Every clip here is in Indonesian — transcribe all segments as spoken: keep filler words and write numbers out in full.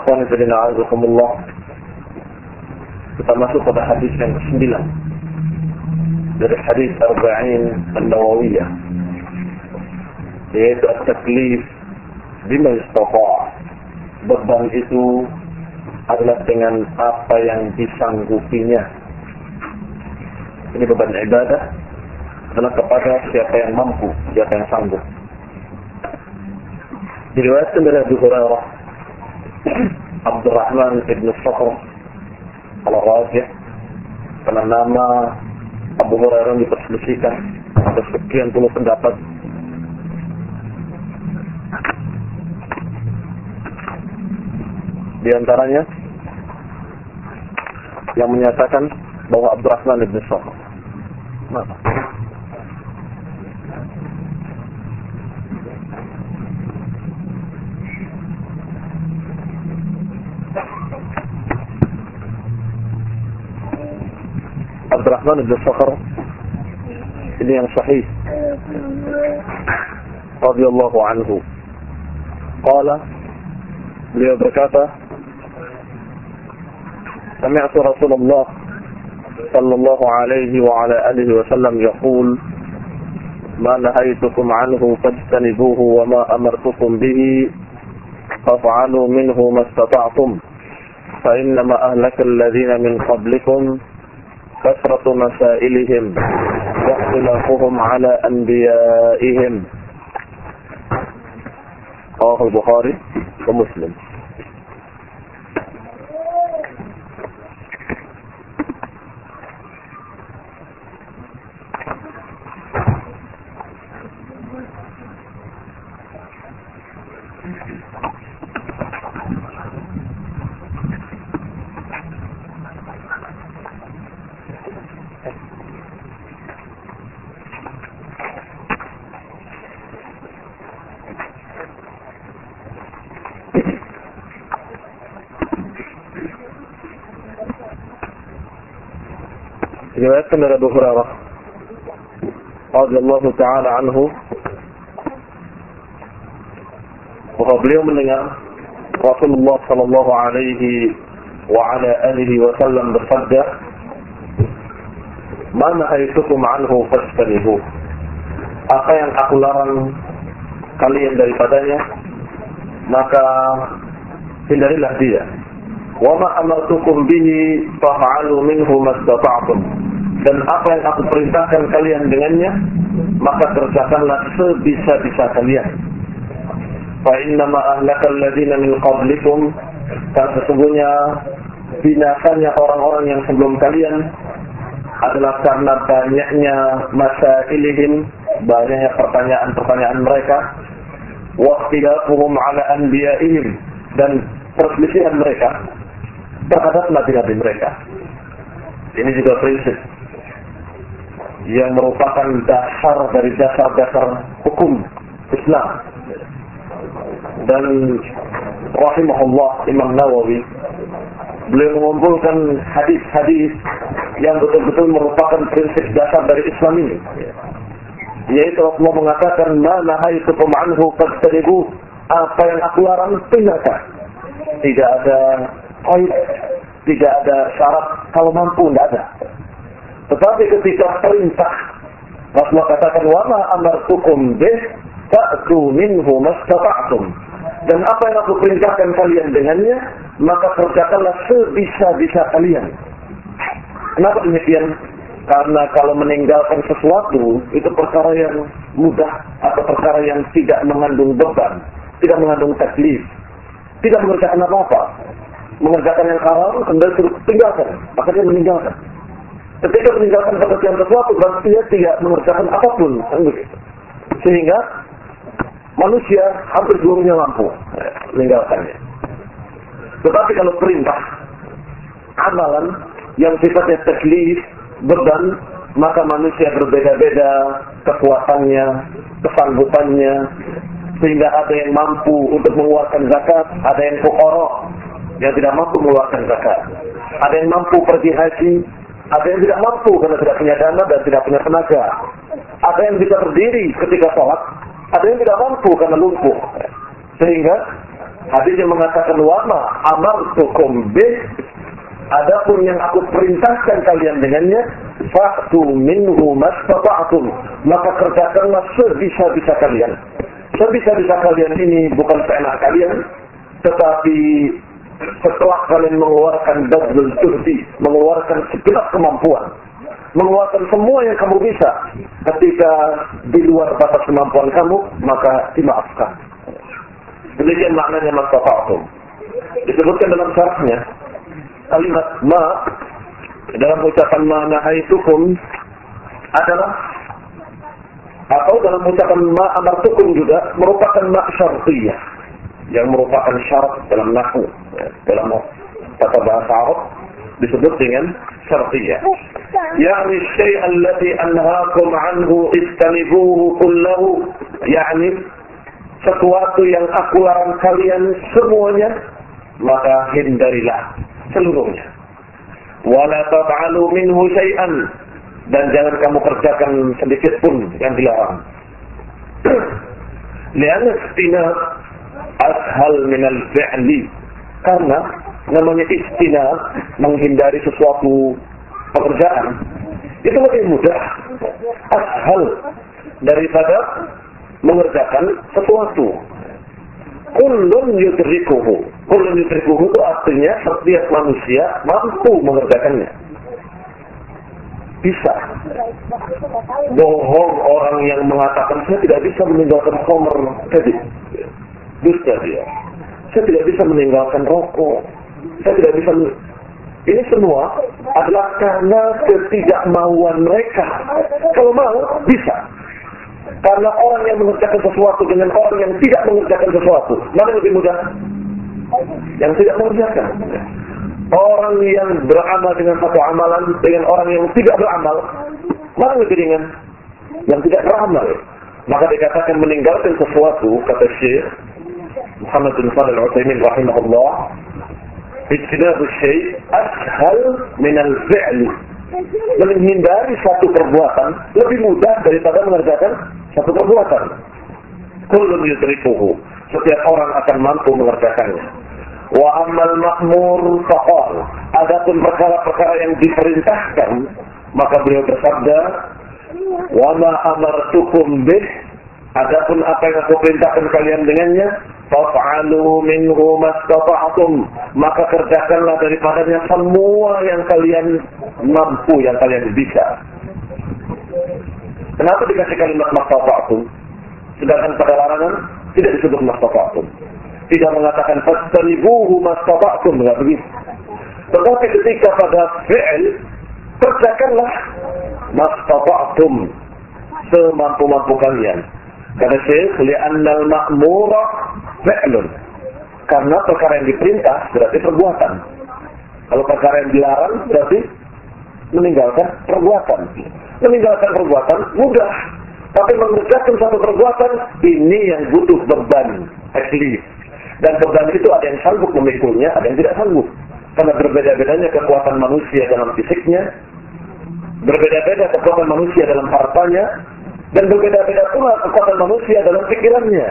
Alhamdulillah. Kita masuk pada hadis yang kesembilan dari hadis Arba'in An-Nawawiyah, yaitu at-taklif bima istata'. Beban itu adalah dengan apa yang disanggupinya. Ini beban ibadah adalah kepada siapa yang mampu, siapa yang sanggup. Diriwayatkan dari Abu Hurairah, Abdurrahman ibn Sakhr al-Razi', karena nama Abu Hurairah diperselisihkan, ada sekian puluh pendapat. Di antaranya yang menyatakan bahwa Abdurrahman ibn Sakhr, Kenapa? Abdurrahman ibn Sakhr ini yang sahih radhiyallahu anhu. Qala, beliau berkata, sami'tu Rasulullah sallallahu alaihi wa ala alihi wa sallam yaqul, ma nahaytukum anhu fajtanibuhu wa ma amartukum bihi faf'alu minhu mastata'tum fa innama ahlaka alladhina min qablikum كثرة مسائلهم واختلافهم على أنبيائهم. رواه البخاري ومسلم. Diriwayatkan dari Abu Hurairah radhiyallahu taala anhu bahwa beliau mendengar Rasulullah sallallahu alaihi wa ala alihi wasallam bersabda, "Ma nahaitukum anhu fastanibuh." Apa yang aku larang kalian daripadanya, maka hindarilah dia. Wa ma amartukum bihi fa'alu minhu mastata'tum. Dan apa yang aku perintahkan kalian dengannya, maka kerjakanlah sebisa-bisa kalian. Fa innama ahlaka alladhina min qablikum, karena sesungguhnya binasanya orang-orang yang sebelum kalian adalah karena banyaknya masailihim, banyaknya pertanyaan-pertanyaan mereka, wa ikhtilafuhum ala anbiya'ihim, dan perselisihan mereka terhadap nabi-nabi mereka. Ini juga prinsip yang merupakan dasar dari dasar-dasar hukum Islam. Dan rahimahullah Imam Nawawi, beliau mengumpulkan hadis-hadis yang betul-betul merupakan prinsip dasar dari Islam ini, yaitu Rasulullah mengatakan, ma nahaitukum anhu fajtanibuh, apa yang aku larang tinggalkan. Tidak ada qaid, tidak ada syarat, kalau mampu tidak ada. Tetapi ketika perintah, Rasulullah katakan, wa ma amartukum bih fa'tu minhu mastata'tum. Dan apa yang aku perintahkan kalian dengannya, maka kerjakanlah sebisa-bisa kalian. Kenapa demikian? Karena kalau meninggalkan sesuatu, itu perkara yang mudah atau perkara yang tidak mengandung beban, tidak mengandung taklif, tidak mengerjakan apa-apa. Mengerjakan yang haram, kemudian suruh tinggalkan, maka dia meninggalkan. Ketika meninggalkan pekerjaan sesuatu, berarti dia tidak mengerjakan apapun, kan begitu. Sehingga manusia hampir seluruhnya mampu meninggalkannya. Tetapi kalau perintah, amalan yang sifatnya taklif, beban, maka manusia berbeda-beda kekuatannya, kesanggupannya, sehingga ada yang mampu untuk mengeluarkan zakat, ada yang fuqara yang tidak mampu mengeluarkan zakat, ada yang mampu pergi haji, ada yang tidak mampu karena tidak punya dana dan tidak punya tenaga, ada yang bisa berdiri ketika sholat, ada yang tidak mampu karena lumpuh. Sehingga Hadis yang mengatakan wama amartukum bih, adapun yang aku perintahkan kalian dengannya, fa'tu minhu mastata'tum, maka kerjakanlah sebisa-bisa kalian. Sebisa-bisa kalian ini bukan seenak kalian, tetapi setelah kalian mengeluarkan badlul juhdi, mengeluarkan segenap kemampuan, mengeluarkan semua yang kamu bisa, ketika di luar batas kemampuan kamu, maka dimaafkan. Demikian maknanya mastata'tum. Disebutkan dalam syarahnya, kalimat ma dalam ucapan ma nahaitukum adalah, atau dalam ucapan ma amartukum juga merupakan ma syartiyah, yang merupakan syarat dalam nahwu, dalam tata bahasa Arab disebut dengan syartiyah. Yani syai' alladhi anhaakum anhu istanibuhu kullahu, yakni sesuatu yang aku larang kalian semuanya, maka hindarilah seluruhnya. Wala taf'alu minhu syai'an, dan jangan kamu kerjakan sedikit pun yang dilarang. Lian istinab ashal minal fi'li, karena namanya istinab, menghindari sesuatu pekerjaan, itu lebih mudah, ashal, daripada mengerjakan sesuatu. Kullun yudrikuhu, kullun yudrikuhu itu artinya setiap manusia mampu mengerjakannya. Bisa. Bohong orang yang mengatakan saya tidak bisa meninggalkan khamr tadi, dusta dia. Saya tidak bisa meninggalkan rokok, saya tidak bisa. Ini semua adalah karena ketidakmauan mereka. Kalau mau, bisa. Karena orang yang mengerjakan sesuatu dengan orang yang tidak mengerjakan sesuatu, mana lebih mudah? Yang tidak mengerjakan. Orang yang beramal dengan satu amalan dengan orang yang tidak beramal, mana lebih ringan? Yang tidak beramal. Maka dikatakan meninggalkan sesuatu, kata Syekh Muhammad bin Shalih Al-Utsaimin rahimahullah, ijtinabu syai' ashal min al-fi'l. Menghindari satu perbuatan lebih mudah daripada mengerjakan satu perbuatan. Kullun yudrikuhu, setiap orang akan mampu mengerjakannya. Wa ammal ma'mur faqal, adapun perkara-perkara yang diperintahkan, maka beliau bersabda, wa ma amartukum bih, adapun apa yang aku perintahkan kalian dengannya, fa'alu minhu mastata'tum, maka kerjakanlah daripadanya semua yang kalian mampu, yang kalian bisa. Kenapa dikasih kalimat mastata'tum? Sedangkan pada larangan tidak disebut mastata'tum. Tidak mengatakan fastanibuhu mastata'tum, enggak begitu. Tetapi ketika pada fi'il, kerjakanlah mastata'tum, semampu-mampu kalian. Kata Syekh, li'annal ma'mura fi'lun, karena perkara yang diperintah berarti perbuatan. Kalau perkara yang dilarang berarti meninggalkan perbuatan. Meninggalkan perbuatan mudah, tapi mengerjakan satu perbuatan ini yang butuh beban, taklif. Dan beban itu ada yang sanggup memikulnya, ada yang tidak sanggup. Karena berbeda-bedanya kekuatan manusia dalam fisiknya, berbeda-beda kekuatan manusia dalam hartanya, dan berbeda-beda pula kekuatan manusia dalam pikirannya.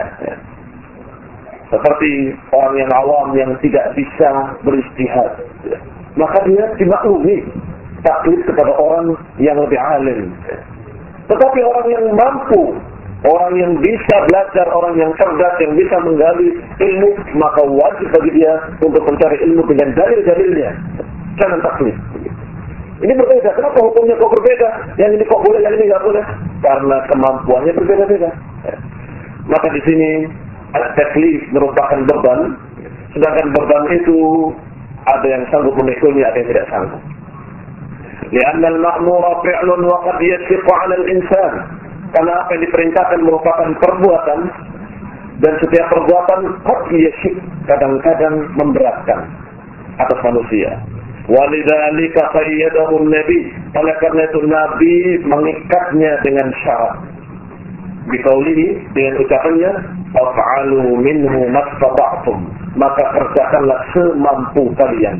Seperti orang yang awam yang tidak bisa beristihad, maka dia dimaklumi taklid kepada orang yang lebih alim. Tetapi orang yang mampu, orang yang bisa belajar, orang yang cerdas, yang bisa menggali ilmu, maka wajib bagi dia untuk mencari ilmu dengan dalil-dalilnya. Jangan taklid. Ini berbeda. Kenapa hukumnya kok berbeda? Yang ini kok boleh, yang ini nggak boleh? Karena kemampuannya berbeda-beda. Maka di sini at-taklif merupakan beban, sedangkan beban itu ada yang sanggup memikulnya, ada yang tidak sanggup. Lianna al-ma'mura fi'lun wa qad yashqu 'ala al-insan. Karena apa yang diperintahkan merupakan perbuatan, dan setiap perbuatan qad yashq, kadang-kadang memberatkan atas manusia. Walidzalika qayyadahu an-nabi, oleh karena itu Nabi mengikatnya dengan syarat. Biqaulihi, dengan ucapannya, fa'alu minhu mastata'tum, maka kerjakanlah semampu kalian.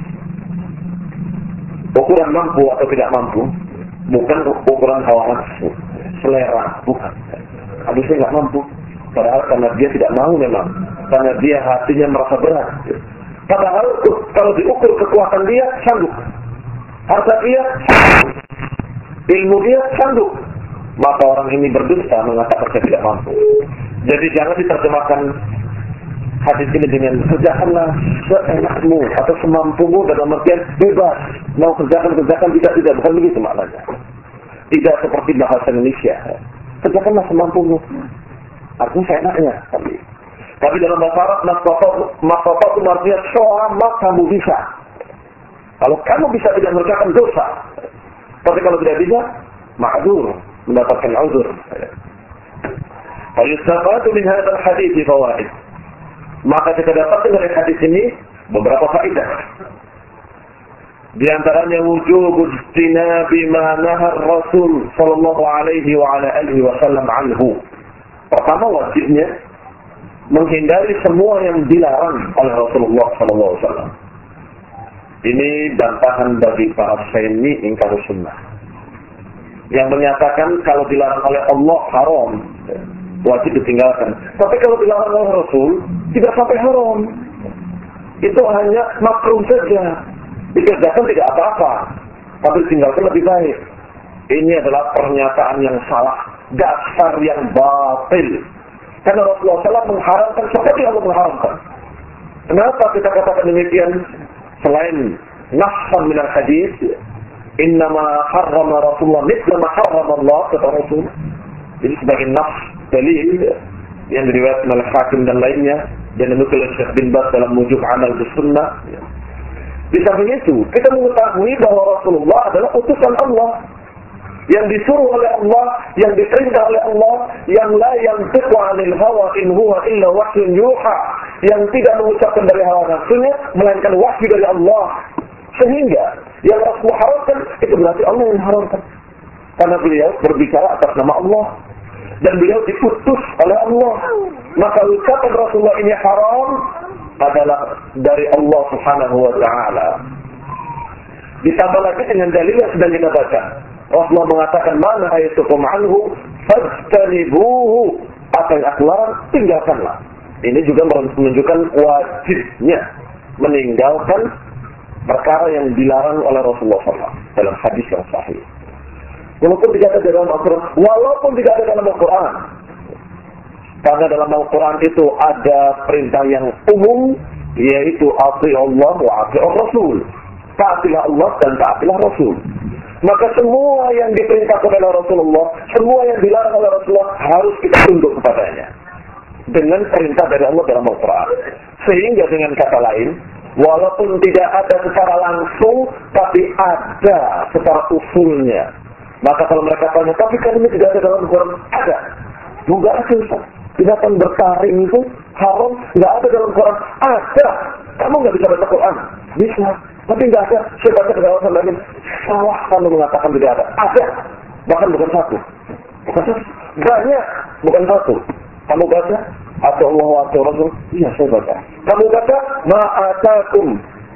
Ukuran mampu atau tidak mampu bukan ukuran hawa nafsu, selera, bukan. Habisnya nggak mampu, Padahal karena dia tidak mau memang, karena dia hatinya merasa berat. Padahal kalau diukur kekuatan dia, sanggup. Harta dia, sanggup. Ilmu dia, sanggup. Maka orang ini berdusta mengatakan saya tidak mampu. Jadi jangan diterjemahkan hadis ini dengan kerjakanlah seenakmu atau semampumu, dalam artian bebas. Mau kerjakan-kerjakan, tidak, tidak. Bukan begitu maknanya. Tidak seperti bahasa Indonesia. Kerjakanlah semampumu. Artinya seenaknya. Tapi, tapi dalam bahasa Arab, maksudnya itu artinya selama kamu bisa. Kalau kamu bisa tidak mengerjakan dosa. Tapi kalau tidak bisa, ma'dzur, mendapatkan uzur. Fayustafadu min hadzal hadits fawaid. Maka kita dapatkan dari hadis ini beberapa faedah. Di antaranya wujub ijtinabi ma nahar Rasul sallallahu alaihi wa ala alihi wasallam anhu. Pertama, wajibnya menghindari semua yang dilarang oleh Rasulullah sallallahu alaihi wasallam. Ini bantahan bagi para saini ingkar sunnah yang menyatakan kalau dilarang oleh Allah haram, wajib ditinggalkan. Tapi kalau dilarang oleh Rasul, tidak sampai haram. Itu hanya makruh saja. Dikerjakan tidak apa-apa, tapi ditinggalkan lebih baik. Ini adalah pernyataan yang salah, dasar yang batil. Karena Rasulullah shallallahu alaihi wasallam mengharamkan seperti Allah mengharamkan. Kenapa kita katakan demikian? Selain nafsan minal hadis, innama harrama Rasulullah mithla ma harrama Allah, kata Rasul. Jadi sebagai nafs dalil yang diriwayatkan oleh Hakim dan lainnya, dan dinukil oleh Syekh bin Baz dalam Mujub Amal Sunnah. Di samping itu, kita mengetahui bahwa Rasulullah adalah utusan Allah yang disuruh oleh Allah, yang diperintah oleh Allah, yang la yantiqu 'anil hawa in huwa illa wahyun yuha, yang tidak mengucapkan dari hawa nafsunya melainkan wahyu dari Allah. Sehingga yang Rasulullah haramkan itu berarti Allah yang haramkan. Karena beliau berbicara atas nama Allah dan beliau diutus oleh Allah. Maka ucapan Rasulullah ini haram adalah dari Allah Subhanahu wa taala. Ditambah lagi dengan dalil yang sedang kita baca. Rasulullah mengatakan, "Man hayatukum anhu fajtanibuhu." Apa yang aku larang, tinggalkanlah. Ini juga menunjukkan wajibnya meninggalkan perkara yang dilarang oleh Rasulullah shallallahu alaihi wasallam dalam hadis yang sahih. Walaupun tidak ada dalam Al-Quran, walaupun tidak ada dalam Al-Quran, karena dalam Al-Quran itu ada perintah yang umum, yaitu ati Allah wa ati Rasul. Taatilah Allah dan taatilah Rasul. Maka semua yang diperintahkan oleh Rasulullah, semua yang dilarang oleh Rasulullah harus kita tunduk kepadanya dengan perintah dari Allah dalam Al-Quran. Sehingga dengan kata lain, walaupun tidak ada secara langsung, tapi ada secara usulnya. Maka kalau mereka tanya, tapi kan ini tidak ada dalam Al-Quran, ada. Enggak ada, Ustaz. Binatang bertaring itu haram, nggak ada dalam Quran. Ada. Kamu nggak bisa baca Quran? Bisa. Tapi nggak ada. Saya baca ke dalam lagi. Salah kamu mengatakan tidak ada. Ada. Bahkan bukan satu. Bukan satu. Banyak. Bukan satu. Kamu baca? Atau Allah atau Rasul? Iya, saya baca. Kamu baca? Ma'atakum.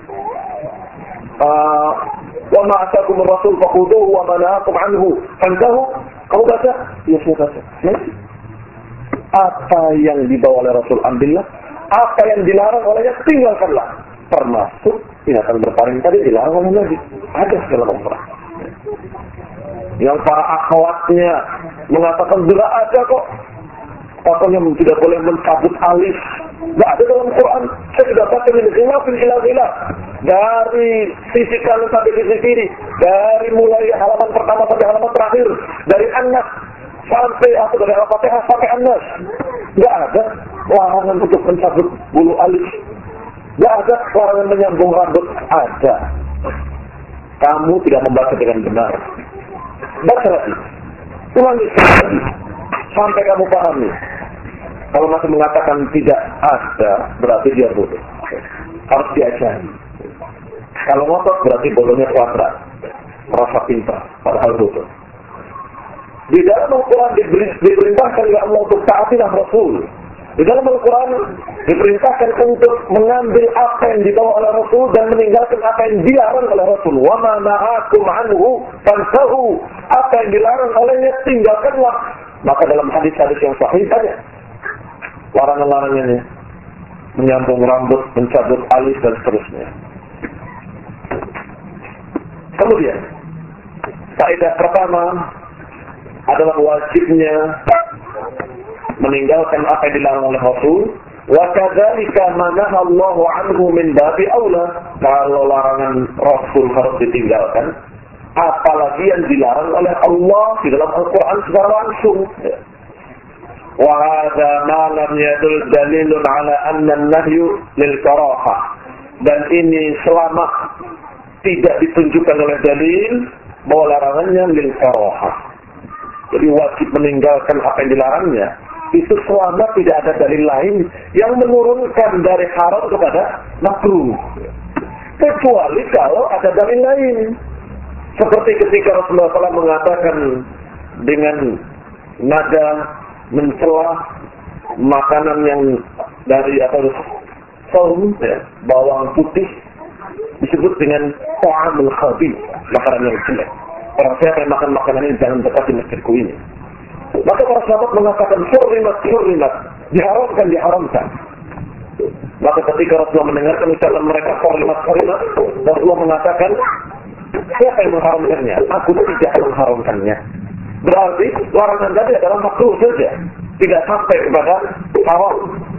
Uh, wa ma'atakum Rasul faquduhu wa mana'akum anhu fantahu. Kamu baca? Iya, saya baca. Ya? Apa yang dibawa oleh Rasul ambillah, apa yang dilarang olehnya tinggalkanlah. Termasuk binatang bertaring tadi dilarang oleh Nabi. Ada dalam Al-Quran. Yang para akhwatnya mengatakan tidak ada kok. Pokoknya tidak boleh mencabut alis. Tidak ada dalam Quran. Saya sudah baca ini khilafin ila khilaf. Dari sisi kanan sampai sisi kiri. Dari mulai halaman pertama sampai halaman terakhir. Dari An-Nas sampai atau dari Al-Fatihah sampai An-Nas. Tidak ada larangan untuk mencabut bulu alis. Tidak ada larangan menyambung rambut. Ada. Kamu tidak membaca dengan benar. Baca lagi. Ulangi sekali. Sampai kamu pahami. Kalau masih mengatakan tidak ada, berarti dia bodoh. Harus diajari. Kalau ngotot berarti bodohnya kuadrat. Merasa pintar, padahal bodoh. Di dalam Al-Quran diperintahkan oleh Allah untuk taatilah Rasul. Di dalam Al-Quran diperintahkan untuk mengambil apa yang dibawa oleh Rasul dan meninggalkan apa yang dilarang oleh Rasul. Wa ma na'akum anhu fantahu. Apa yang dilarang olehnya tinggalkanlah. Maka dalam hadis-hadis yang sahih tanya, larangan-larangannya, menyambung rambut, mencabut alis dan seterusnya. Kemudian faedah pertama adalah wajibnya meninggalkan apa yang dilarang oleh Rasul. Wa kadzalika ma nahallahu anhu min babi aula. Kalau larangan Rasul harus ditinggalkan, apalagi yang dilarang oleh Allah di dalam Al-Quran secara langsung. Wa hadza ma lam yadul dalilun ala anna an-nahyu lil karahah. Dan ini selama tidak ditunjukkan oleh dalil bahwa larangannya lil karahah. Jadi wajib meninggalkan apa yang dilarangnya. Itu selama tidak ada dalil lain yang menurunkan dari haram kepada makruh. Kecuali kalau ada dalil lain. Seperti ketika Rasulullah shallallahu alaihi wasallam mengatakan dengan nada mencela makanan yang dari atau saum, ya, bawang putih, disebut dengan ta'amul khabith, makanan yang jelek. Orang siapa yang makan makanan ini jangan dekati masjidku ini. Maka para sahabat mengatakan hurrimat, hurrimat, diharamkan, diharamkan. Maka ketika Rasulullah mendengarkan ucapan mereka hurrimat, hurrimat, Rasulullah mengatakan, siapa yang mengharamkannya? Aku tidak mengharamkannya. Berarti larangan tadi adalah makruh saja, tidak sampai kepada haram.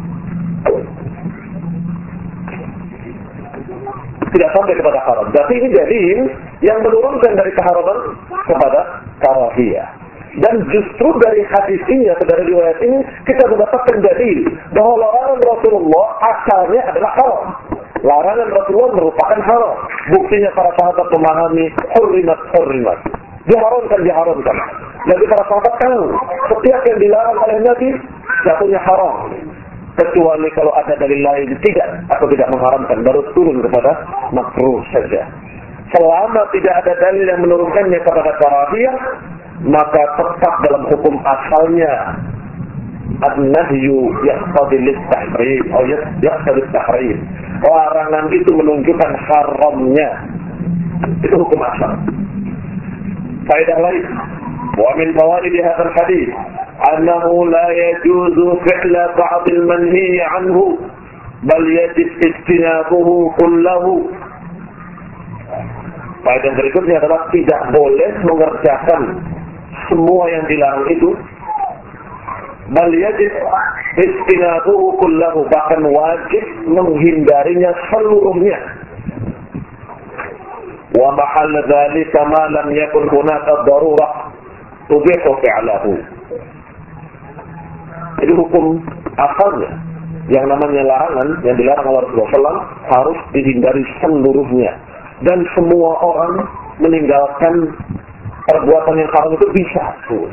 Tidak sampai kepada haram. Berarti ini dalil yang menurunkan dari keharaman kepada karahiyah. Dan justru dari hadis ini atau dari riwayat ini kita mendapatkan dalil bahwa larangan Rasulullah asalnya adalah haram. Larangan Rasulullah merupakan haram. Buktinya para sahabat memahami hurrimat, hurrimat. Diharamkan, diharamkan. Jadi para sahabat tahu setiap yang dilarang oleh Nabi jatuhnya haram. Kecuali kalau ada dalil lain tidak atau tidak mengharamkan, baru turun kepada makruh saja. Selama tidak ada dalil yang menurunkannya kepada karahiyah, maka tetap dalam hukum asalnya an-nahyu yaqtadi lit-tahrim atau yaqtadi lit-tahrim. Larangan itu menunjukkan haramnya. Itu hukum asal. Faedah lain, wa min fawaid hadzal hadis annahu la yajuzu fi'la ba'd al-manhi 'anhu bal yajib ijtinabuhu kullahu. Faedah berikutnya adalah tidak boleh mengerjakan semua yang dilarang itu, bal yajib ijtinabuhu kullahu, bahkan wajib menghindarinya seluruhnya. Wa mahall dzalika ma lam yakun hunaka darurah tubihu fi'lahu. Jadi hukum asalnya yang namanya larangan yang dilarang oleh Rasulullah shallallahu alaihi wasallam harus dihindari seluruhnya, dan semua orang meninggalkan perbuatan yang haram itu bisa.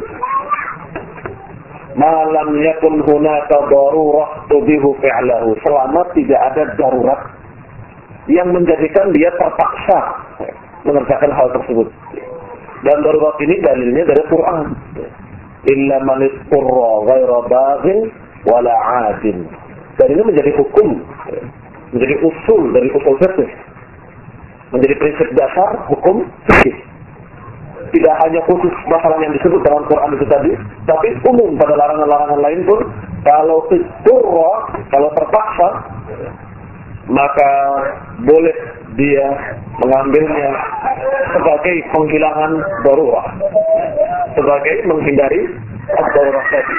Malam yakun hunaka darurah tubihu fi'lahu, selama tidak ada darurat yang menjadikan dia terpaksa mengerjakan hal tersebut. Dan darurat ini dalilnya dari Quran. Illa man isturra ghaira baghin wala 'adin. Dan ini menjadi hukum, menjadi usul dari usul fikih, menjadi prinsip dasar hukum fikih. Tidak hanya khusus masalah yang disebut dalam Quran itu tadi, tapi umum pada larangan-larangan lain pun. Kalau isturra, kalau terpaksa, maka boleh dia mengambilnya sebagai penghilangan darurah, sebagai menghindari darurah tadi.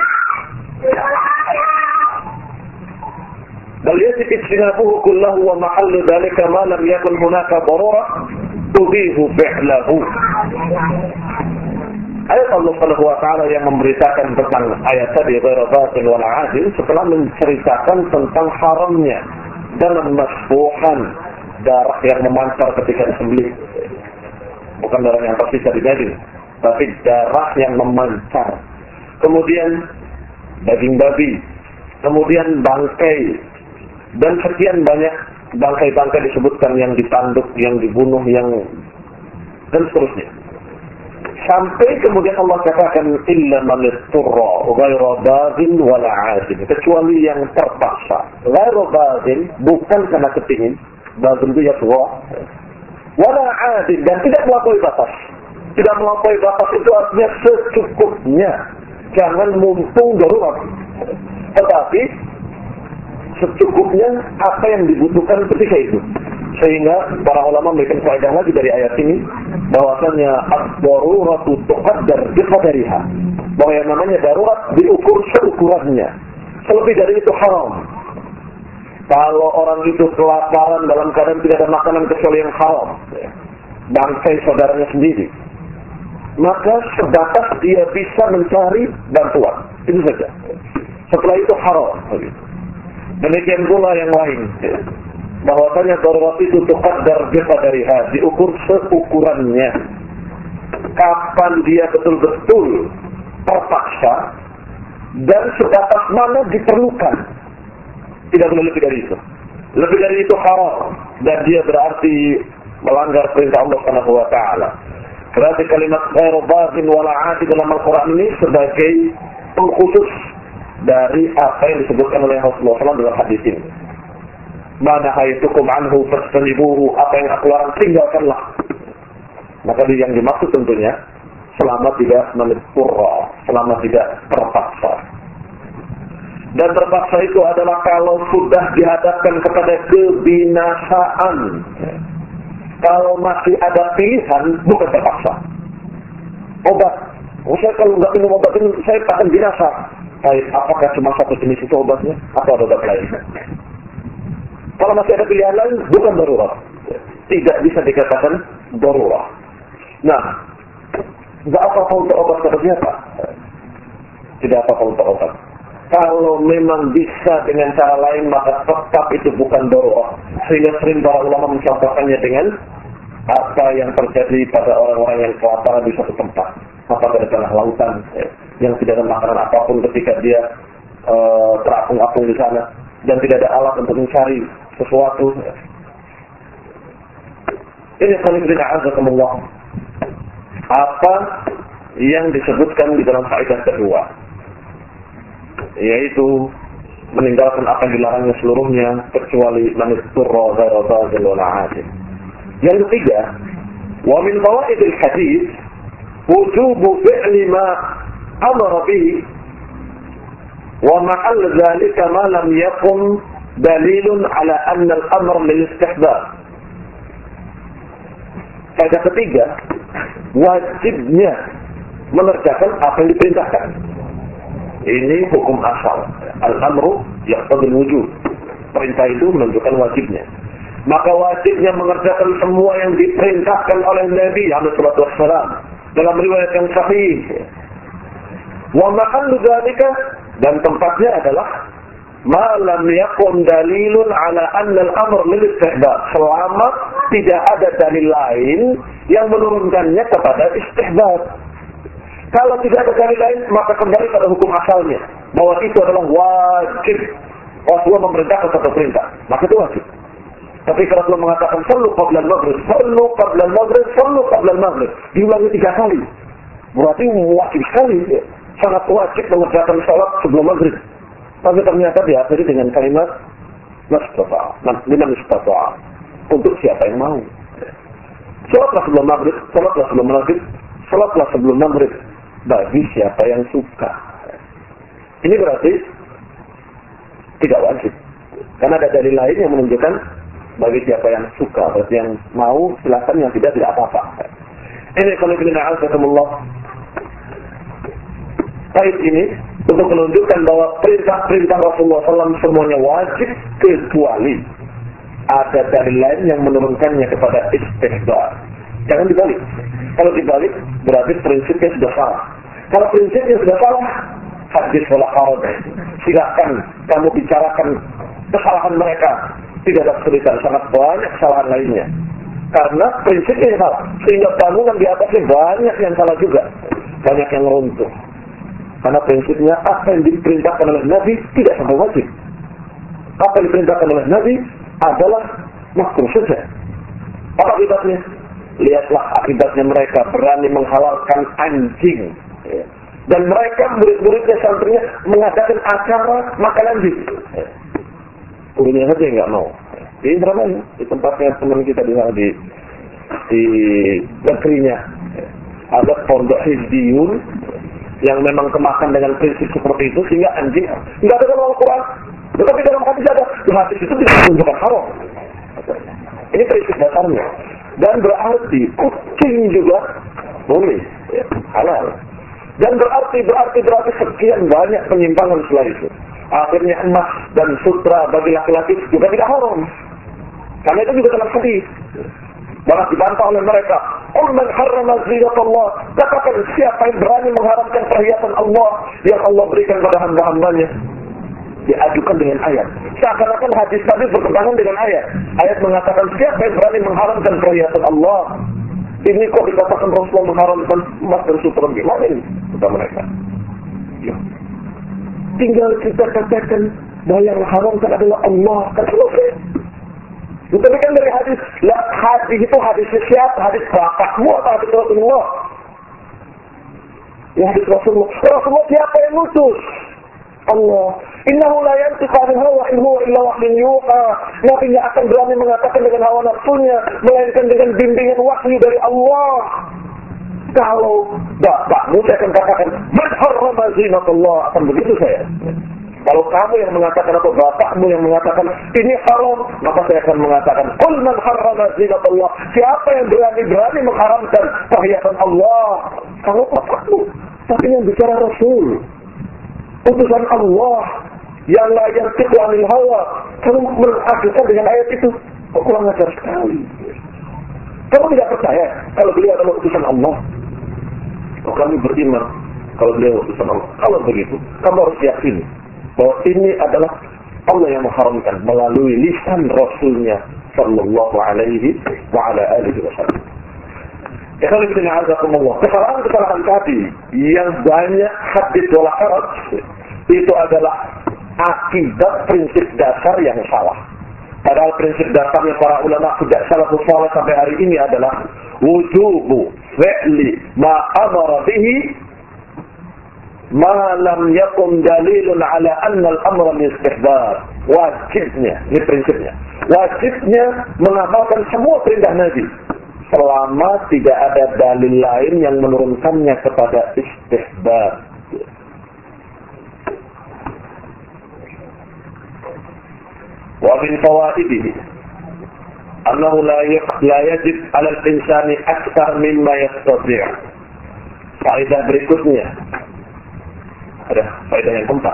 Bal yajib ijtinabuhu kullahu wa mahallu dzalika ma lam yakun hunaka darurah tubihu fi'lahu. Ayat Allah Subhanahu wa taala yang memberitakan tentang ayat tadi ghairu batil wal 'adil, setelah menceritakan tentang haramnya dalam masfuhan, darah yang memancar ketika disembelih. Bukan darah yang tersisa di daging, tapi darah yang memancar. Kemudian daging babi, kemudian bangkai, dan sekian banyak bangkai-bangkai disebutkan yang ditanduk, yang dibunuh, yang dan seterusnya. Sampai kemudian Allah katakan illa man isturra ghairu baghin wala 'adin, kecuali yang terpaksa. Ghairu baghin bukan karena kepingin, baghin itu ya suwa. Wala 'adin, dan tidak melampaui batas. Tidak melampaui batas itu artinya secukupnya, jangan mumpung darurat. Tetapi secukupnya apa yang dibutuhkan ketika itu. Sehingga para ulama memberikan faedah lagi dari ayat ini, bahwasanya ad-daruratu tuqaddar biqadariha, bahwa yang namanya darurat diukur seukurannya. Selebih dari itu haram. Kalau orang itu kelaparan dalam keadaan tidak ada makanan kecuali yang haram, bangkai saudaranya sendiri, maka sebatas dia bisa mencari bantuan, itu saja. Setelah itu haram. Demikian pula yang lain, bahwasanya darurat itu tuqaddar biqadariha, diukur seukurannya. Kapan dia betul-betul terpaksa dan sebatas mana diperlukan. Tidak boleh lebih dari itu. Lebih dari itu haram, dan dia berarti melanggar perintah Allah Subhanahu wa taala. Berarti kalimat ghairu baghin wala 'adi dalam Al-Qur'an ini sebagai pengkhusus dari apa yang disebutkan oleh Rasulullah shallallahu alaihi wasallam dalam hadis ini. Mana haitukum anhu fastanibuhu, apa yang aku larang tinggalkanlah. Maka yang dimaksud tentunya selama tidak menurra, selama tidak terpaksa. Dan terpaksa itu adalah kalau sudah dihadapkan kepada kebinasaan. Kalau masih ada pilihan, bukan terpaksa. Obat, oh, saya kalau nggak minum obat ini, saya akan binasa. Baik, apakah cuma satu jenis itu obatnya, atau ada obat lain? Kalau masih ada pilihan lain, bukan darurat. Tidak bisa dikatakan darurat. Nah, nggak apa-apa untuk obat seperti apa? Tidak apa-apa untuk obat. Kalau memang bisa dengan cara lain, maka tetap itu bukan darurat. Sehingga sering para ulama mencontohkannya dengan apa yang terjadi pada orang-orang yang kelaparan di suatu tempat, atau di tengah lautan, eh, yang tidak ada makanan apapun ketika dia eh, terapung-apung di sana, dan tidak ada alat untuk mencari sesuatu. Ini khonibina azakumullah, apa yang disebutkan di dalam faedah kedua, yaitu meninggalkan apa yang dilarangnya seluruhnya kecuali manisturra ghairu baghin wala 'adi. Yang ketiga, wa min fawaidil hadis wujubu fi'li ma amara bihi wa ma'al dzalika ma lam yakun dalilun ala anna al-amr lil istihbab. Faedah ketiga, wajibnya mengerjakan apa yang diperintahkan. Ini hukum asal. Al-amru yaqtadil wujub. Perintah itu menunjukkan wajibnya. Maka wajibnya mengerjakan semua yang diperintahkan oleh Nabi alaihi salatu wassalam dalam riwayat yang sahih. Wa mahallu dzalika, dan tempatnya adalah ma lam yakun dalilun ala anna al-amr lil istihbab, selama tidak ada dalil lain yang menurunkannya kepada istihbab. Kalau tidak ada dalil lain, maka kembali pada hukum asalnya, bahwa itu adalah wajib. Rasulullah memerintahkan satu perintah, maka itu wajib. Tapi kalau Rasulullah mengatakan sallu qabla al-maghrib, sallu qabla al-maghrib, sallu qabla al-maghrib, diulangi tiga kali, berarti wajib sekali, sangat wajib mengerjakan salat sebelum maghrib. Tapi ternyata diakhiri dengan kalimat nastata'a, liman istata'a, untuk siapa yang mau. Salatlah sebelum maghrib, salatlah sebelum maghrib, salatlah sebelum maghrib, bagi siapa yang suka. Ini berarti tidak wajib, karena ada dalil lain yang menunjukkan bagi siapa yang suka, berarti yang mau silakan, yang tidak tidak apa-apa. Ini kalau kita na'azakumullah, ayat ini untuk menunjukkan bahwa perintah-perintah Rasulullah shallallahu alaihi wasallam semuanya wajib, kecuali ada dalil lain yang menurunkannya kepada istihbab. Jangan dibalik. Kalau dibalik berarti prinsipnya sudah salah. Kalau prinsipnya sudah salah, hadis wala haraj. Silakan kamu bicarakan kesalahan mereka. Tidak ada kesulitan, sangat banyak kesalahan lainnya. Karena prinsipnya salah. Sehingga bangunan di atasnya banyak yang salah juga. Banyak yang runtuh. Karena prinsipnya apa yang diperintahkan oleh Nabi tidak sampai wajib. Apa yang diperintahkan oleh Nabi adalah makruh saja. Apa akibatnya? Lihatlah akibatnya, mereka berani menghalalkan anjing. Dan mereka murid-muridnya, santrinya mengadakan acara makan anjing. Gurunya saja nggak mau. Di Indramayu, di tempatnya teman kita di sana, di di negerinya, ada pondok hizbiyun yang memang kemakan dengan prinsip seperti itu, sehingga anjing nggak ada dalam Al-Quran. Tetapi dalam hadis ada, hadis itu tidak menunjukkan haram. Ini prinsip dasarnya. Dan berarti kucing juga boleh, ya, halal. Dan berarti berarti berarti sekian banyak penyimpangan setelah itu. Akhirnya emas dan sutra bagi laki-laki juga tidak haram. Karena itu juga dalam hadis. Malah dibantah oleh mereka. Qul man harrama zinatullah. Katakan siapa yang berani mengharamkan perhiasan Allah yang Allah berikan pada hamba-hambanya. Diajukan dengan ayat. Seakan-akan hadis tadi bertentangan dengan ayat. Ayat mengatakan siapa yang berani mengharamkan perhiasan Allah. Ini kok dikatakan Rasulullah mengharamkan emas dan sutra. Gimana ini? Kata mereka. Ya. Tinggal kita katakan bahwa yang mengharamkan adalah Allah. Kan selesai. Bukan kan dari hadis. Lah, hadis itu hadis siapa? Hadis bapakmu atau hadis Rasulullah? Ya hadis Rasulullah. Rasulullah siapa yang ngutus? Allah. Innahu la yantiqu 'anil hawa in huwa illa wahyun yuha. Nabi tidak akan berani mengatakan dengan hawa nafsunya, melainkan dengan bimbingan wahyu dari Allah. Kalau bapakmu saya akan katakan, man harrama zinatullah, akan begitu saya. Kalau kamu yang mengatakan atau bapakmu yang mengatakan ini haram, maka saya akan mengatakan, qul man harrama zinatullah. Siapa yang berani-berani mengharamkan perhiasan Allah? Kalau bapakmu, tapi yang bicara Rasul. Utusan Allah yang la yantiqu 'anil hawa. Kamu mengajukan dengan ayat itu, kok kurang ajar sekali. Kamu tidak percaya kalau beliau adalah utusan Allah? Oh, kami beriman kalau beliau utusan Allah. Kalau begitu, kamu harus yakini bahwa ini adalah Allah yang mengharamkan melalui lisan Rasulnya sallallahu alaihi wa ala alihi wasallam. Kesalahan-kesalahan tadi yang banyak hadis wala haraj itu adalah akibat prinsip dasar yang salah. Padahal prinsip dasarnya para ulama sejak salafus saleh sampai hari ini adalah wujubu fi'li ma amara bihi ma lam yakun dalilun ala anna al-amra min istihbab. Wajibnya, ini prinsipnya. Wajibnya mengamalkan semua perintah Nabi selama tidak ada dalil lain yang menurunkannya kepada istihbab. Wa min fawaidihi annahu la la yajib 'ala al-insani akthar mimma yastati'. Faedah berikutnya. Ada faedah yang keempat.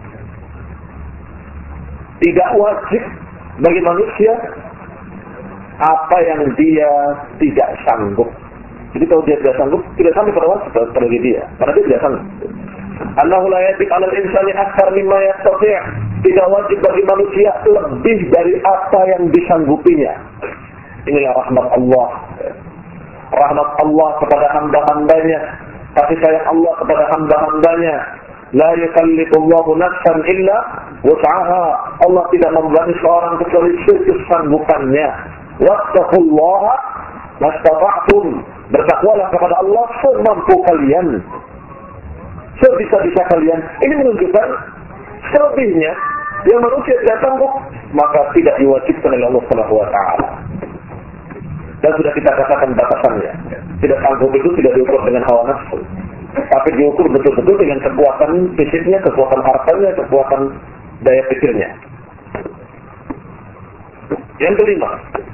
Tidak wajib bagi manusia apa yang dia tidak sanggup. Jadi kalau dia tidak sanggup, tidak sampai pada wajib bagi dia, karena dia tidak sanggup. Allahu la yajib 'ala al-insani akthar mimma yastati'. Tidak wajib bagi manusia lebih dari apa yang disanggupinya. Inilah rahmat Allah. Rahmat Allah kepada hamba-hambanya. Kasih sayang Allah kepada hamba-hambanya. La yukallifullahu nafsan illa wus'aha. Allah tidak membebani seorang kecuali kesanggupannya. Wattaqullaha mastata'tum. Bertakwalah kepada Allah semampu kalian, sebisa-bisa kalian. Ini menunjukkan selebihnya yang manusia tidak sanggup, maka tidak diwajibkan oleh Allah Subhanahu wa taala. Dan sudah kita katakan batasannya. Tidak sanggup itu tidak diukur dengan hawa nafsu, tapi diukur betul-betul dengan kekuatan fisiknya, kekuatan hartanya, kekuatan daya pikirnya. Yang kelima,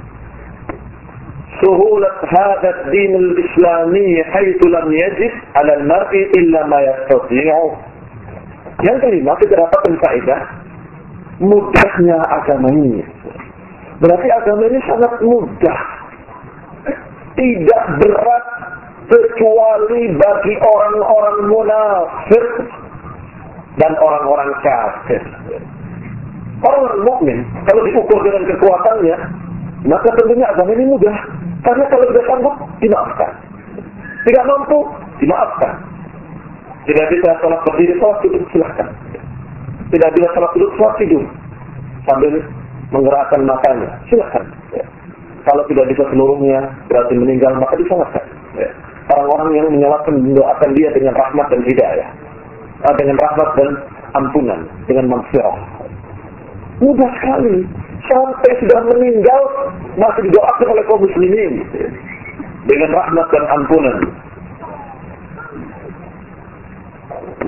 suhulat hadha ad-din al-islami haitsu lam yajib 'ala al-mar'i illa ma yastati'u. Yang kelima, kita dapatkan faedah mudahnya agama ini. Berarti agama ini sangat mudah, tidak berat kecuali bagi orang-orang munafik dan orang-orang kafir. Orang mukmin kalau diukur dengan kekuatannya, maka tentunya agama ini mudah. Karena kalau tidak sanggup, dimaafkan. Tidak mampu, dimaafkan. Tidak bisa sholat berdiri, sholat duduk, silahkan. Tidak bisa sholat duduk, sholat tidur sambil menggerakkan matanya, silahkan. Ya. Kalau tidak bisa seluruhnya, berarti meninggal, maka disolatkan. Ya. Orang-orang yang menyalahkan mendoakan dia dengan rahmat dan hidayah, nah, dengan rahmat dan ampunan, dengan maghfirah. Mudah sekali. Sampai sudah meninggal masih didoakan oleh kaum muslimin dengan rahmat dan ampunan.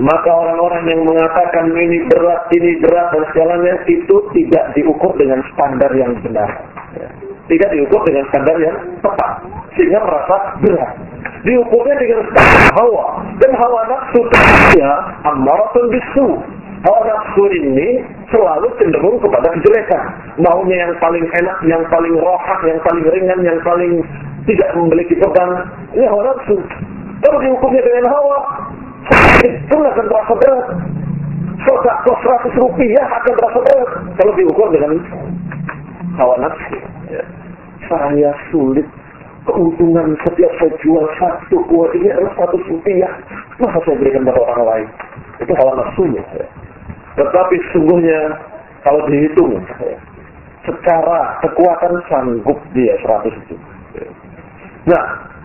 Maka orang-orang yang mengatakan ini berat, ini berat dan segalanya itu tidak diukur dengan standar yang benar. Ya. Tidak diukur dengan standar yang tepat, sehingga merasa berat. Diukurnya dengan standar hawa, dan hawa nafsu ya ammaratun bisu. Hawa nafsu ini selalu cenderung kepada kejelekan. Maunya yang paling enak, yang paling rohah, yang paling ringan, yang paling tidak memiliki beban. Ini hawa nafsu. Kalau diukurnya dengan hawa, itu akan terasa berat. Sedekah seratus rupiah akan terasa berat kalau diukur dengan hawa nafsu. Ya. Saya sulit, keuntungan setiap saya jual satu kuat ini adalah seratus rupiah. Masa saya berikan kepada orang lain? Itu hawa nafsunya. Ya. Tetapi sungguhnya kalau dihitung ya, secara kekuatan sanggup dia seratus itu. Ya. Nah,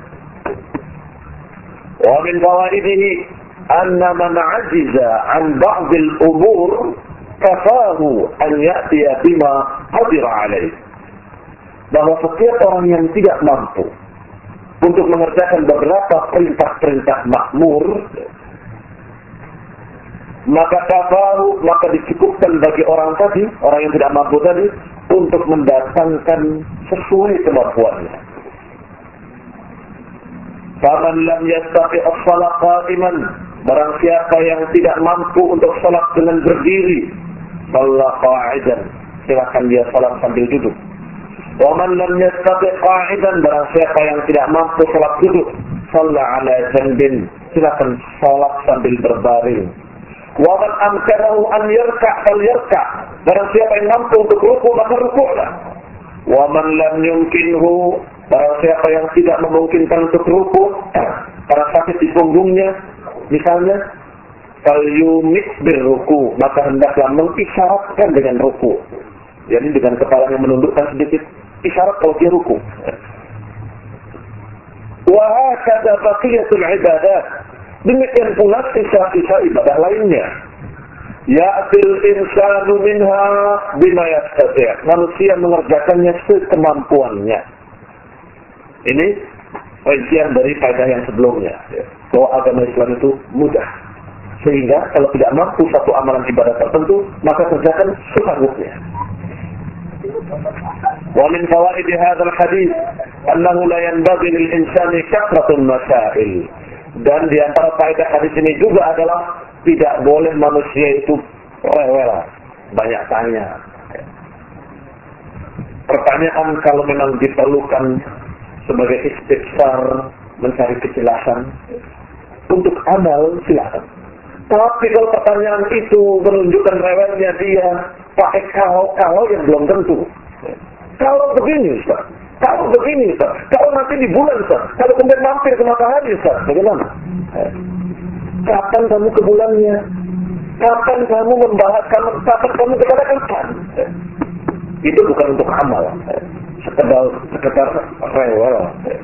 wa min fawaidihi anna man 'ajiza 'an ba'd al-umur kafahu an ya'tiya bima qadira 'alayh. Bahwa setiap orang yang tidak mampu untuk mengerjakan beberapa perintah-perintah makmur, maka kafahu, maka dicukupkan bagi orang tadi, orang yang tidak mampu tadi, untuk mendatangkan sesuai kemampuannya. Faman lam yastati' as-shalah qa'iman, barang siapa yang tidak mampu untuk salat dengan berdiri, shalla qa'idan, silakan dia salat sambil duduk. Wa man lam yastati' qa'idan, barang siapa yang tidak mampu salat duduk, shalla 'ala janbin, silakan salat sambil berbaring. Wa man amkanahu an yarka' falyarka', barang siapa yang mampu untuk ruku maka rukuklah. Wa man lam yumkinhu, barang siapa yang tidak memungkinkan untuk ruku karena sakit di punggungnya misalnya, falyumit birruku, maka hendaklah mengisyaratkan dengan ruku. Jadi dengan kepalanya menundukkan sedikit, isyarat kalau dia ruku. Wa hakadha baqiyatul ibadat, demikian pula sisa-sisa ibadah lainnya. Ya'til insanu minha bima yastati', manusia mengerjakannya sekemampuannya. Ini rincian dari faedah yang sebelumnya, ya, bahwa agama Islam itu mudah, sehingga kalau tidak mampu satu amalan ibadah tertentu, maka kerjakan sesanggupnya. Wa min fawaid hadzal hadis annahu la yanbaghi lil insani kathratul masail. Dan di antara faedah hadis ini juga adalah tidak boleh manusia itu rewel, banyak tanya. Pertanyaan kalau memang diperlukan sebagai istifsar, mencari kejelasan untuk amal, silakan. Tapi kalau pertanyaan itu menunjukkan rewelnya dia, pakai kalau-kalau yang belum tentu. Kalau begini Ustaz, kalau begini Ustaz, kalau nanti di bulan Ustaz, kalau kemudian mampir ke matahari Ustaz, bagaimana? Kapan kamu ke bulannya? Kapan kamu membahas, kamu, kapan kamu kepada kapan? Itu bukan untuk amal, sekedar sekedar rewel.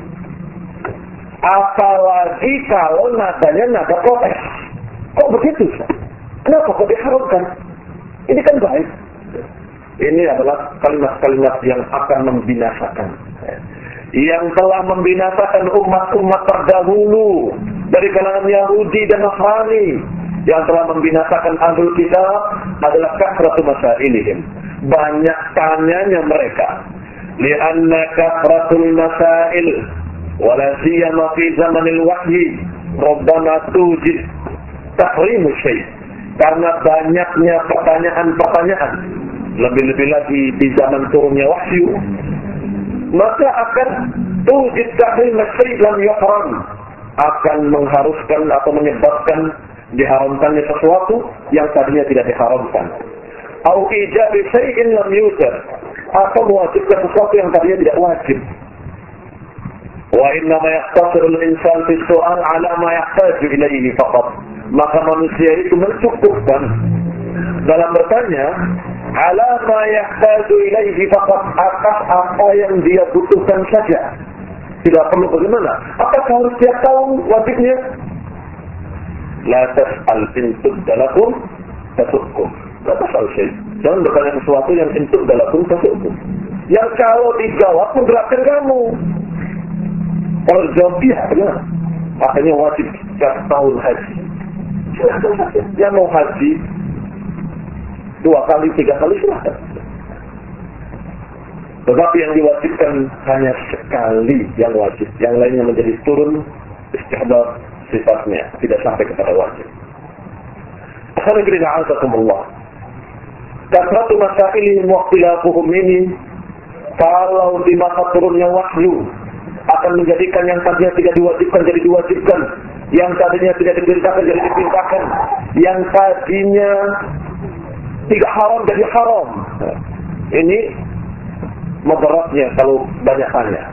Apalagi kalau nadanya nada protes. Kok begitu? Kenapa kok diharapkan? Ini kan baik. Ini adalah kalimat-kalimat yang akan membinasakan, yang telah membinasakan umat-umat terdahulu dari kalangan Yahudi dan Nasrani. Yang telah membinasakan ahlul kitab adalah kathratu masailihim, banyak tanyanya mereka. Lianna kathratul masail wala siyama fi zamanil wahyi rabbana tujid tahrimu syai', karena banyaknya pertanyaan-pertanyaan, lebih-lebih lagi di zaman turunnya wahyu, maka akan tujid tahrim syai' lam yuhram, akan mengharuskan atau menyebabkan diharamkannya sesuatu yang tadinya tidak diharamkan. Au ijab syai'in lam yujab, atau mewajibkan sesuatu yang tadinya tidak wajib. Wa inna ma yaqtasiru al-insan fi su'al 'ala ma yahtaju ilayhi faqat, maka manusia itu mencukupkan dalam bertanya 'ala ma yahtaju ilayhi faqat, atas apa yang dia butuhkan saja. Tidak perlu bagaimana, apakah harus tiap tahun wajibnya? La tas'al in tubdalakum tasukkum. La tas'al syai', jangan bertanya sesuatu yang in tubdalakum tasukkum, yang kalau dijawab menggerakkan kamu. Kalau dijawab iya, bagaimana? Makanya wajib tiap tahun haji. Yang mau haji dua kali, tiga kali silahkan. Tetapi yang diwajibkan hanya sekali yang wajib. Yang lainnya menjadi turun istihbab sifatnya, tidak sampai kepada wajib. Alhamdulillah. Kasratu masailihim wa ikhtilafuhum ini, kalau di masa turunnya wahyu akan menjadikan yang tadinya tidak diwajibkan jadi diwajibkan, yang tadinya tidak diperintahkan jadi diperintahkan, yang tadinya tidak haram jadi haram. Ini mudaratnya kalau banyak tanya.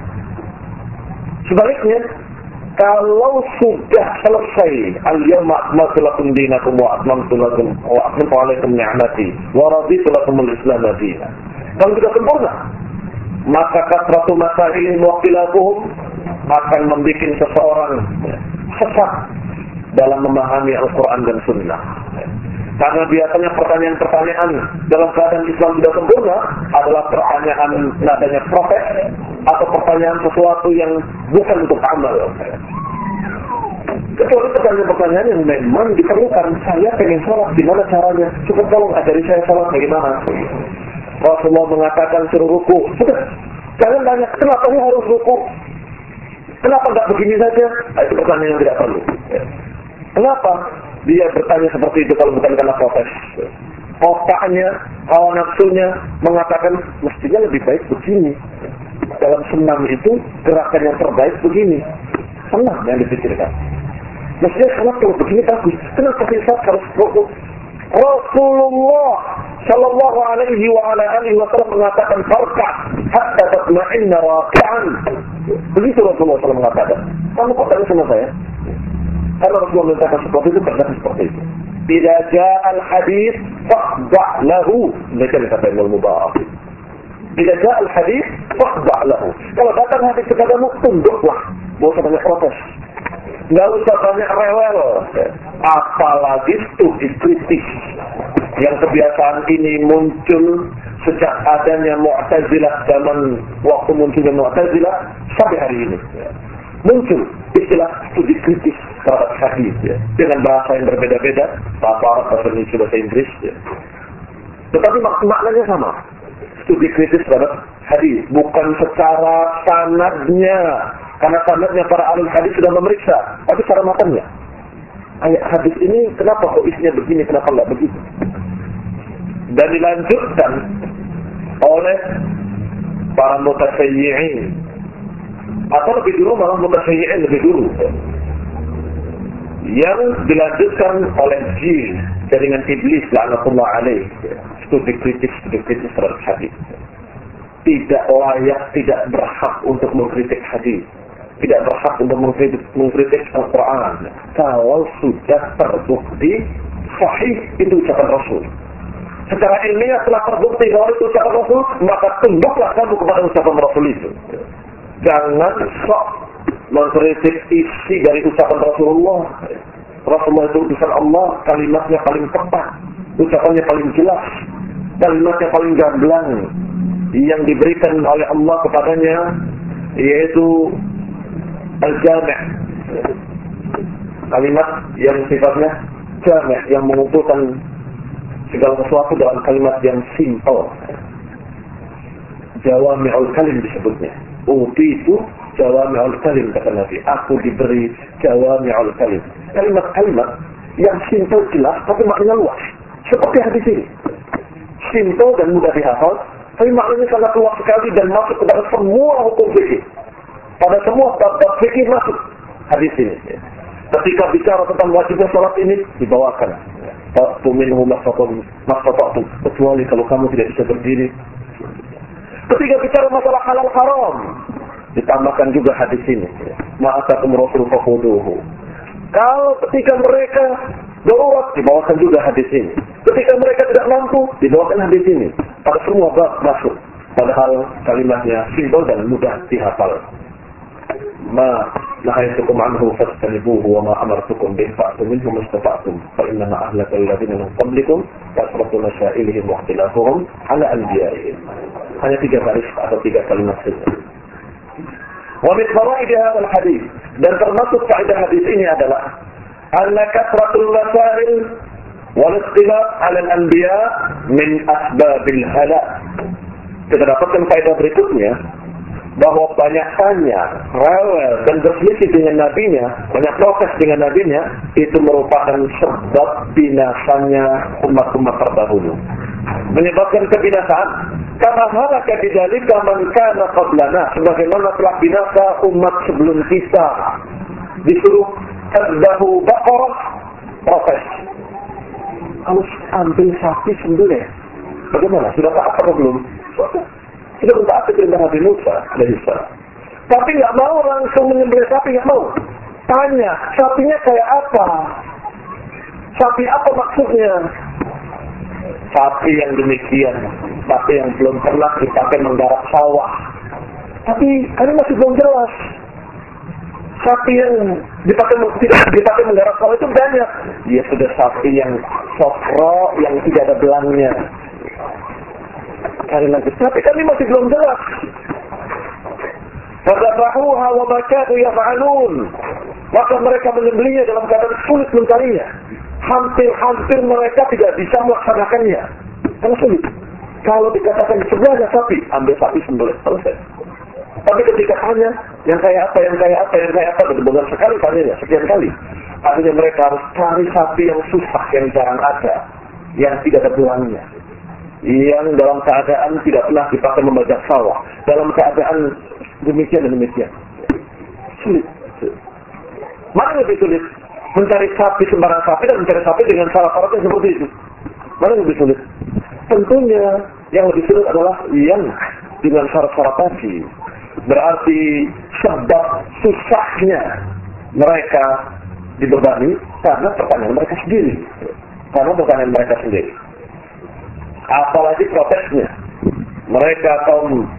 Sebaliknya, kalau sudah selesai al-yawma akmaltu lakum dinakum wa atmamtu lakum wa atmamtu alaikum ni'mati wa raditu lakum al-islam dinan. Kalau sudah sempurna, maka kasratu masailihim wa ikhtilafuhum akan membuat seseorang sesat dalam memahami Al-Quran dan Sunnah. Karena biasanya pertanyaan-pertanyaan dalam keadaan Islam sudah sempurna adalah pertanyaan nadanya protes atau pertanyaan sesuatu yang bukan untuk amal. Kecuali pertanyaan-pertanyaan yang memang diperlukan. Saya pengen sholat, gimana caranya? Cukup tolong ajari saya sholat bagaimana? Rasulullah mengatakan suruh ruku. Sudah, jangan tanya kenapa ini harus ruku? Kenapa nggak begini saja? Itu pertanyaan yang tidak perlu. Kenapa dia bertanya seperti itu kalau bukan karena protes? Otaknya, hawa nafsunya mengatakan mestinya lebih baik begini. Dalam senam itu gerakan yang terbaik begini. Senam yang dipikirkan. Mestinya kalau kalau begini bagus. Kenapa bisa harus ruku? Rasulullah Shallallahu Alaihi wa ala alihi Wasallam mengatakan farka hatta tatma'inna raki'an. Begitu Rasulullah Shallallahu Alaihi mengatakan. Kamu kok tanya sama saya? Karena Rasulullah mengatakan seperti itu, berkata seperti itu. Bila ja'al hadis faqda' lahu. Mereka kata Ibnu Mubarak. Bila ja'al hadis faqda' lahu. Kalau datang hadis kepadamu, tunduklah. Mau katanya protes. Nggak usah banyak rewel, apalagi studi kritis. Yang kebiasaan ini muncul sejak adanya Mu'tazilah, zaman waktu munculnya Mu'tazilah sampai hari ini. Muncul istilah studi kritis terhadap hadis ya, dengan bahasa yang berbeda-beda, bahasa Arab, bahasa Indonesia, bahasa Inggris. Ya. Tetapi mak- maknanya sama. Studi kritis terhadap hadis, bukan secara sanadnya. Karena sanadnya para ahli hadis sudah memeriksa, tapi secara matanya. Ayat hadis ini kenapa kok isinya begini, kenapa enggak begitu? Dan dilanjutkan oleh para mutasayyi'in. Atau lebih dulu malah mutasayyi'in lebih dulu. Yang dilanjutkan oleh jin, jaringan iblis la'natullah alaih. Studi kritis, studi kritis terhadap hadis. Tidak layak, tidak berhak untuk mengkritik hadis. Tidak berhak untuk mengkritik, mengkritik Al-Quran. Kalau sudah terbukti sahih itu ucapan Rasul. Secara ilmiah telah terbukti bahwa itu ucapan Rasul, maka tunduklah kamu kepada ucapan Rasul itu. Jangan sok mengkritik isi dari ucapan Rasulullah. Rasulullah itu utusan Allah, kalimatnya paling tepat, ucapannya paling jelas, kalimatnya paling gamblang yang diberikan oleh Allah kepadanya, yaitu Al-Jami', kalimat yang sifatnya jami', yang mengumpulkan segala sesuatu dalam kalimat yang simpel. Jawami'ul kalim disebutnya. Uti itu jawami'ul kalim, kata Nabi. Aku diberi jawami'ul kalim. Kalimat-kalimat yang simpel jelas tapi maknanya luas. Seperti hadis ini. Simpel dan mudah dihafal, tapi maknanya sangat luas sekali dan masuk kepada semua hukum fikih. Pada semua bab-bab fikih masuk hadis ini. Ketika bicara tentang wajibnya salat ini dibawakan. Fa'tu minhu mastata'tum, kecuali kalau kamu tidak bisa berdiri. Ketika bicara masalah halal haram, ditambahkan juga hadis ini. Ma'atakum rasul fakhuduhu. Kalau ketika mereka darurat, dibawakan juga hadis ini. Ketika mereka tidak mampu, dibawakan hadis ini. Pada semua bab masuk. Padahal kalimatnya simpel dan mudah dihafal. Ma nahaytukum anhu fastanibuhu wa ma amartukum bih fa'tu minhu mastata'tum fa innama ahlaka alladhina min qablikum kasratu masailihim wa ikhtilafuhum ala anbiya'ihim. Hanya tiga baris atau tiga kalimat saja. Wa min fawaid hadzal hadis, dan termasuk faedah hadis ini adalah anna kasratul masail wal ikhtilaf 'ala al-anbiya min asbabil halak. Kita dapatkan faedah berikutnya bahwa banyak tanya, rewel dan berselisih dengan nabinya, banyak protes dengan nabinya, itu merupakan sebab binasanya umat-umat terdahulu, menyebabkan kebinasaan. Karena halaka bidzalika man kana qablana, sebagaimana telah binasa umat sebelum kita. Disuruh tadbahu baqarah, protes. Harus ambil sapi sembelih. Bagaimana? Sudah taat atau belum? Sudah. Sudah mentaati perintah Nabi Musa alaihissalam. Tapi nggak mau langsung menyembelih sapi, nggak mau. Tanya, sapinya kayak apa? Sapi apa maksudnya? Sapi yang demikian, sapi yang belum pernah dipakai menggarap sawah. Tapi kan masih belum jelas. Sapi yang dipakai tidak dipakai menggarap sawah itu banyak. Dia sudah sapi yang sofro, yang tidak ada belangnya. Cari lagi, tapi kami masih belum jelas. Fadzabahuha wa ma kanu yaf'alun. Maka mereka menyembelihnya dalam keadaan sulit mencarinya. Hampir-hampir mereka tidak bisa melaksanakannya. Karena sulit. Kalau dikatakan sebelahnya sapi, ambil sapi sembelih, selesai. Tapi ketika tanya, yang kayak apa, yang kayak apa, yang kayak apa, benar-benar sekali tanya, sekian kali. Artinya mereka harus cari sapi yang susah, yang jarang ada, yang tidak ada belangnya, yang dalam keadaan tidak pernah dipakai membajak sawah, dalam keadaan demikian dan demikian. Sulit. Mana lebih sulit? Mencari sapi sembarang sapi dan mencari sapi dengan syarat-syarat yang seperti itu. Mana lebih sulit? Tentunya yang lebih sulit adalah yang dengan syarat-syarat tadi. Berarti sebab susahnya mereka dibebani karena pertanyaan mereka sendiri. Karena pertanyaan mereka sendiri. Apalagi protesnya. Mereka kaum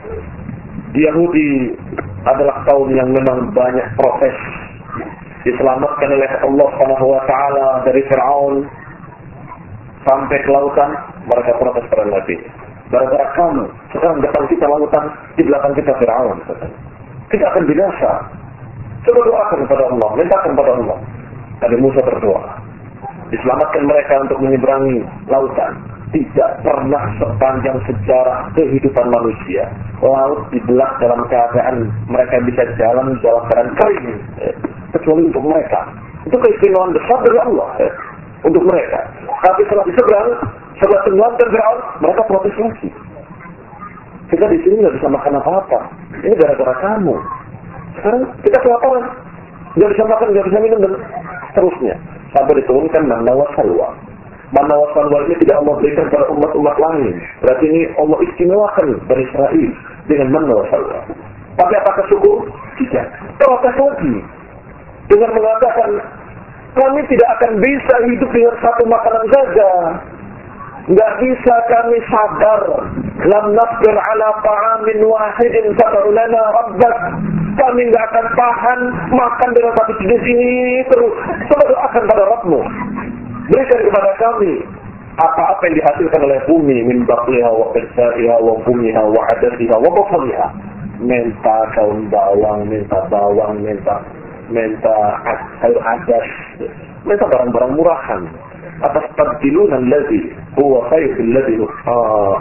Yahudi adalah kaum yang memang banyak protes. Diselamatkan oleh Allah Subhanahu wa taala dari Firaun sampai ke lautan, mereka protes pada Nabi. Gara-gara kamu, sekarang depan kita lautan, di belakang kita Firaun. Kita akan binasa. Coba doakan kepada Allah, mintakan kepada Allah. Nabi Musa berdoa. Diselamatkan mereka untuk menyeberangi lautan. Tidak pernah sepanjang sejarah kehidupan manusia laut dibelah dalam keadaan mereka bisa jalan dalam keadaan kering, eh, kecuali untuk mereka. Itu keistimewaan besar dari Allah eh, untuk mereka. Tapi setelah diseberang, setelah tenggelamkan Firaun, mereka protes lagi. Kita di sini nggak bisa makan apa-apa. Ini gara-gara kamu. Sekarang kita kelaparan, nggak bisa makan, nggak bisa minum dan seterusnya. Sampai diturunkan manna wa salwa. Manna wa salwa ini tidak Allah berikan kepada umat-umat lain. Berarti ini Allah istimewakan Bani Israel dengan manna wa salwa. Tapi apakah syukur? Tidak. Protes lagi dengan mengatakan kami tidak akan bisa hidup dengan satu makanan saja. Nggak bisa kami sabar. Lam nasbir ala ta'amin wahidin fad'u lana rabbak. Kami nggak akan tahan makan dengan satu jenis ini terus. Coba doakan pada Rabbmu. Berikan kepada kami apa-apa yang dihasilkan oleh bumi, min baqliha wa qisaiha wa bumiha wa adasiha wa baqliha. Minta daun bawang, minta bawang, minta minta sayur adas, minta barang-barang murahan. Atas tabdiluna alladhi huwa khairul ladhi ah.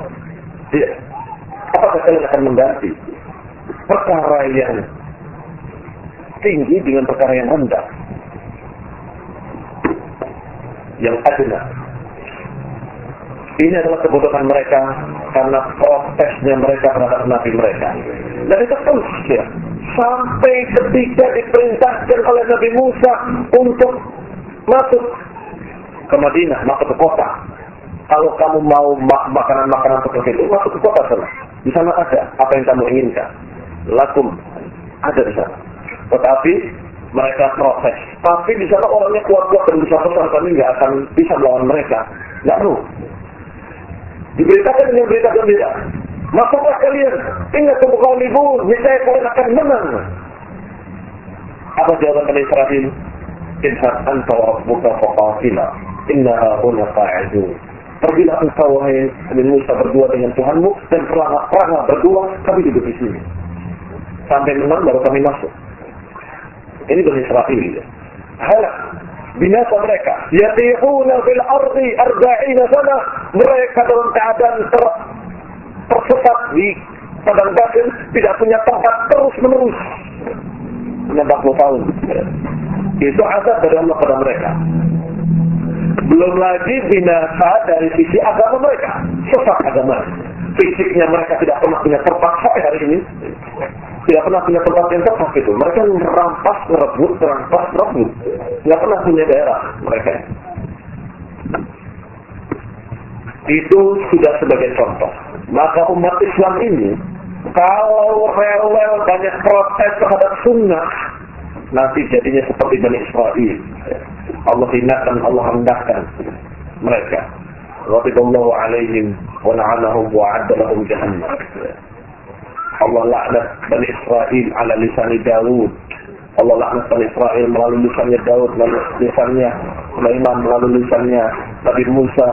Apakah kalian akan mengganti perkara yang tinggi dengan perkara yang rendah, yang adna? Ini adalah kebodohan mereka karena protesnya mereka terhadap nabi mereka. Dan itu terus ya, sampai ketika diperintahkan oleh Nabi Musa untuk masuk ke Madinah, masuk ke kota. Kalau kamu mau mak- makanan-makanan seperti itu, masuk ke kota sana. Di sana ada apa yang kamu inginkan. Lakum ada di sana. Tetapi mereka protes. Tapi di sana orangnya kuat-kuat dan besar-besar, kami nggak akan bisa melawan mereka. Nggak perlu. Diberitakan dengan berita gembira. Masuklah kalian. Ingat kebukaan ibu. Misalnya kalian akan menang. Apa jawaban Bani Israel? Idhab anta wa rabbuka faqatila. Innaha huna qa'idun. Pergilah engkau wahai Nabi Musa berdua dengan Tuhanmu dan peranglah berdua, kami duduk di sini. Sampai menang baru kami masuk. Ini Bani Israel. Halak. binasa mereka. Yatihuna fil ardi arba'ina sana, mereka dalam keadaan ter, tersesat di padang pasir, tidak punya tempat terus menerus. empat puluh tahun. Itu azab dari Allah pada mereka. Belum lagi binasa dari sisi agama mereka, sesat agama. Fisiknya mereka tidak pernah punya tempat sampai hari ini. Tidak pernah punya tempat yang tetap itu. Mereka merampas, merebut, merampas, merebut. Tidak pernah punya daerah mereka. Itu sudah sebagai contoh. Maka umat Islam ini, kalau rewel banyak protes terhadap sunnah, nanti jadinya seperti Bani Israel. Allah hinakan, Allah rendahkan mereka. Radhiyallahu alaihim wa la'anahum wa 'adda lahum jahannam. Allah laknat Bani Israel ala lisan Daud. Allah laknat Bani Israel melalui lisannya Daud, melalui lisannya Sulaiman, melalui lisannya Nabi Musa.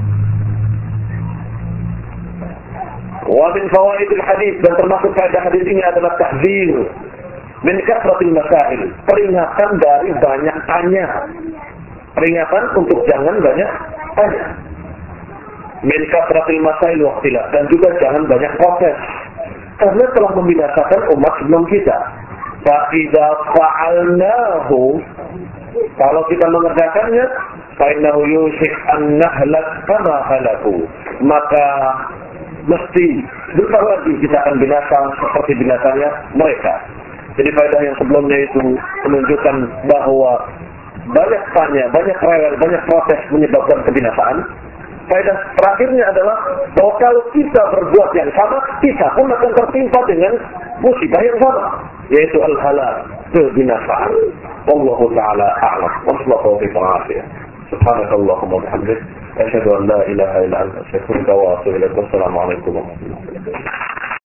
Wa min fawaidil hadis, dan termasuk faedah hadis ini adalah tahdzir min kasratil masail, peringatan dari banyak tanya. Peringatan untuk jangan banyak tanya. Min kasratil masail wa ikhtilaf, dan juga jangan banyak protes. Karena telah membinasakan umat sebelum kita. Fa idza fa'alnahu, kalau kita mengerjakannya, fa innahu yushik an nahlak kama halaku, maka mesti bentar lagi kita akan binasa seperti binasanya mereka. Jadi faedah yang sebelumnya itu menunjukkan bahwa banyak tanya, banyak rewel, banyak protes menyebabkan kebinasaan. Faedah terakhirnya adalah bahwa kalau kita berbuat yang sama, kita pun akan tertimpa dengan musibah yang sama, yaitu al-halak, kebinasaan. Wallahu ta'ala a'lam. Wassallallahu alaihi wa sallam. Subhanakallahumma wa bihamdik, asyhadu an la ilaha illa anta, astaghfiruka wa atubu ilaik. Wassalamu alaikum warahmatullahi wabarakatuh.